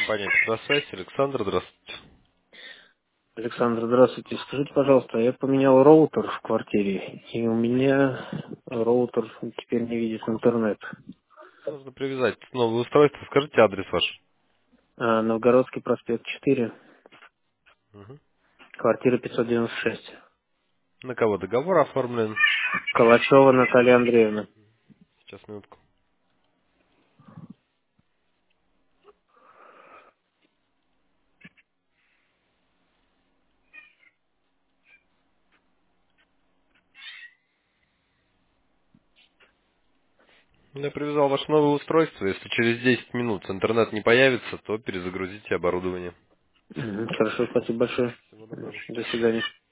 Компания «Теплосвязь». Александр, здравствуйте. Александр, здравствуйте. Скажите, пожалуйста, я поменял роутер в квартире, и у меня роутер теперь не видит интернет. Нужно привязать новое устройство. Скажите адрес ваш. Новгородский проспект 4, Мгм. квартира 596. На кого договор оформлен? Калачева Наталья Андреевна. Сейчас, минутку. Я привязал ваше новое устройство. Если через 10 минут интернет не появится, то перезагрузите оборудование. Хорошо, спасибо большое. Всего доброго. До свидания.